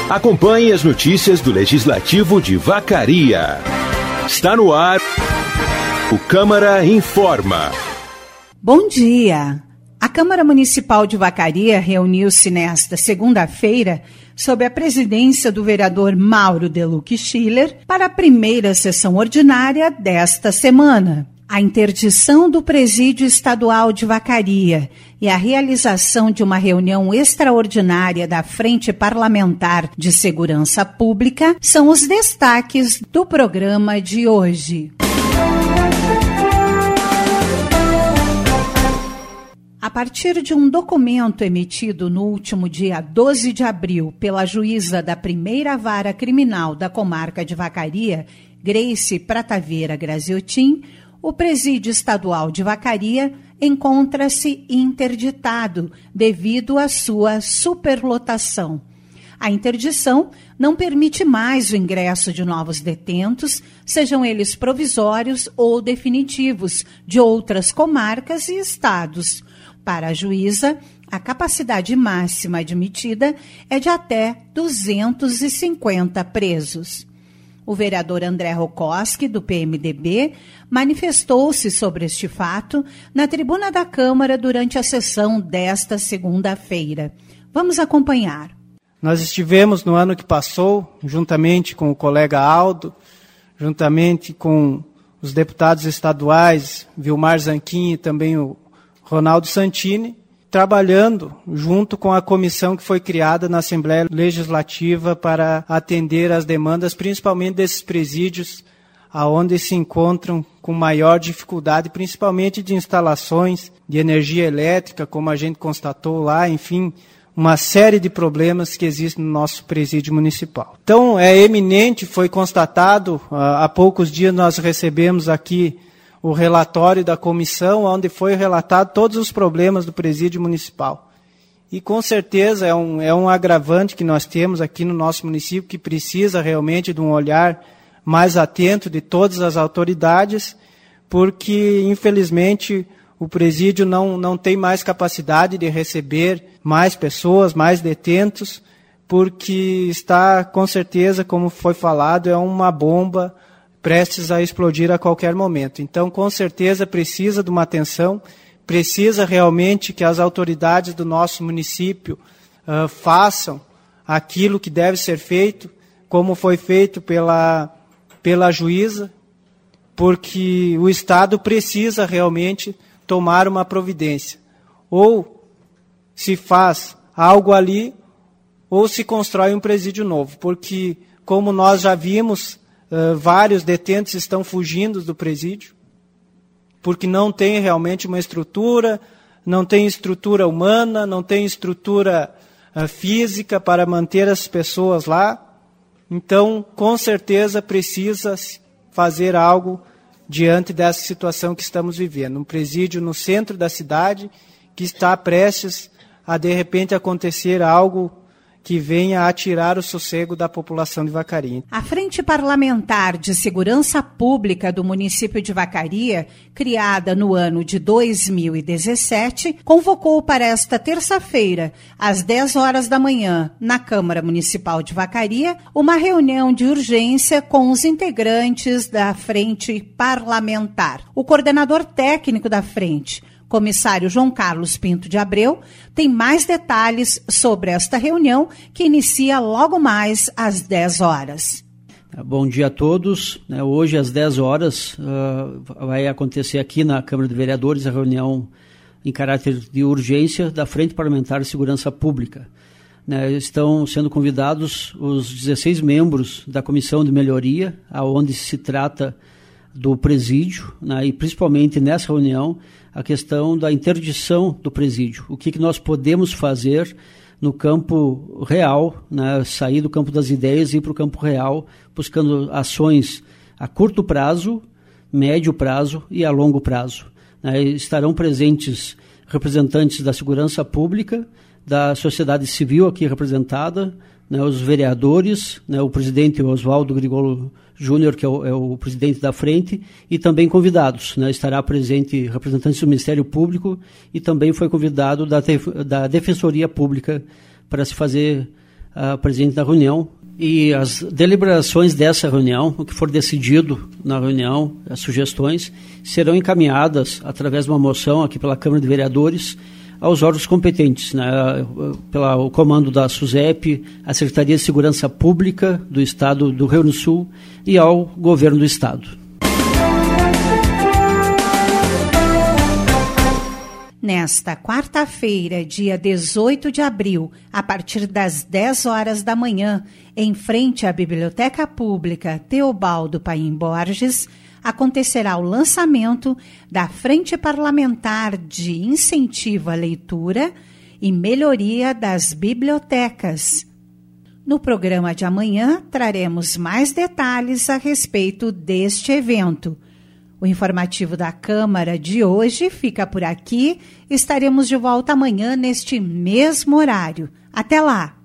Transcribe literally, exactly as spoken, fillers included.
Acompanhe as notícias do Legislativo de Vacaria. Está no ar o Câmara Informa. Bom dia! A Câmara Municipal de Vacaria reuniu-se nesta segunda-feira sob a presidência do vereador Mauro Deluque Schiller para a primeira sessão ordinária desta semana. A interdição do Presídio Estadual de Vacaria e a realização de uma reunião extraordinária da Frente Parlamentar de Segurança Pública são os destaques do programa de hoje. A partir de um documento emitido no último dia doze de abril pela juíza da primeira vara criminal da comarca de Vacaria, Grace Prataveira Graziotin, o Presídio Estadual de Vacaria encontra-se interditado devido à sua superlotação. A interdição não permite mais o ingresso de novos detentos, sejam eles provisórios ou definitivos, de outras comarcas e estados. Para a juíza, a capacidade máxima admitida é de até duzentos e cinquenta presos. O vereador André Rokoski, do P M D B, manifestou-se sobre este fato na tribuna da Câmara durante a sessão desta segunda-feira. Vamos acompanhar. Nós estivemos no ano que passou, juntamente com o colega Aldo, juntamente com os deputados estaduais, Vilmar Zanquim e também o Ronaldo Santini, trabalhando junto com a comissão que foi criada na Assembleia Legislativa para atender às demandas, principalmente desses presídios, aonde se encontram com maior dificuldade, principalmente de instalações de energia elétrica, como a gente constatou lá, enfim, uma série de problemas que existem no nosso presídio municipal. Então, é eminente, foi constatado, há poucos dias nós recebemos aqui o relatório da comissão, onde foi relatado todos os problemas do presídio municipal. E com certeza é um, é um agravante que nós temos aqui no nosso município, que precisa realmente de um olhar mais atento de todas as autoridades, porque infelizmente o presídio não, não tem mais capacidade de receber mais pessoas, mais detentos, porque está com certeza, como foi falado, é uma bomba prestes a explodir a qualquer momento. Então, com certeza, precisa de uma atenção, precisa realmente que as autoridades do nosso município uh, façam aquilo que deve ser feito, como foi feito pela, pela juíza, porque o Estado precisa realmente tomar uma providência. Ou se faz algo ali, ou se constrói um presídio novo, porque, como nós já vimos, Uh, vários detentos estão fugindo do presídio, porque não tem realmente uma estrutura, não tem estrutura humana, não tem estrutura uh, física para manter as pessoas lá. Então, com certeza, precisa fazer algo diante dessa situação que estamos vivendo. Um presídio no centro da cidade que está prestes a, de repente, acontecer algo que venha a tirar o sossego da população de Vacaria. A Frente Parlamentar de Segurança Pública do município de Vacaria, criada no ano de dois mil e dezessete, convocou para esta terça-feira, às dez horas da manhã, na Câmara Municipal de Vacaria, uma reunião de urgência com os integrantes da Frente Parlamentar. O coordenador técnico da Frente, comissário João Carlos Pinto de Abreu, tem mais detalhes sobre esta reunião que inicia logo mais às dez horas. Bom dia a todos. Hoje às dez horas uh, vai acontecer aqui na Câmara de Vereadores a reunião em caráter de urgência da Frente Parlamentar de Segurança Pública. Né, estão sendo convidados os dezesseis membros da Comissão de Melhoria, aonde se trata do presídio, né, e principalmente nessa reunião a questão da interdição do presídio. O que, que nós podemos fazer no campo real, né, sair do campo das ideias e ir para o campo real, buscando ações a curto prazo, médio prazo e a longo prazo. Né, estarão presentes representantes da segurança pública, da sociedade civil aqui representada, né, os vereadores, né, o presidente Oswaldo Grigolo Júnior, que é o, é o presidente da frente, e também convidados. Né, estará presente representantes do Ministério Público e também foi convidado da, da Defensoria Pública para se fazer uh, presente na reunião. E as deliberações dessa reunião, o que for decidido na reunião, as sugestões, serão encaminhadas através de uma moção aqui pela Câmara de Vereadores aos órgãos competentes, né, pelo comando da SUSEP, a Secretaria de Segurança Pública do Estado do Rio Grande do Sul e ao Governo do Estado. Nesta quarta-feira, dia dezoito de abril, a partir das dez horas da manhã, em frente à Biblioteca Pública Teobaldo Paim Borges, acontecerá o lançamento da Frente Parlamentar de Incentivo à Leitura e Melhoria das Bibliotecas. No programa de amanhã, traremos mais detalhes a respeito deste evento. O informativo da Câmara de hoje fica por aqui. Estaremos de volta amanhã neste mesmo horário. Até lá!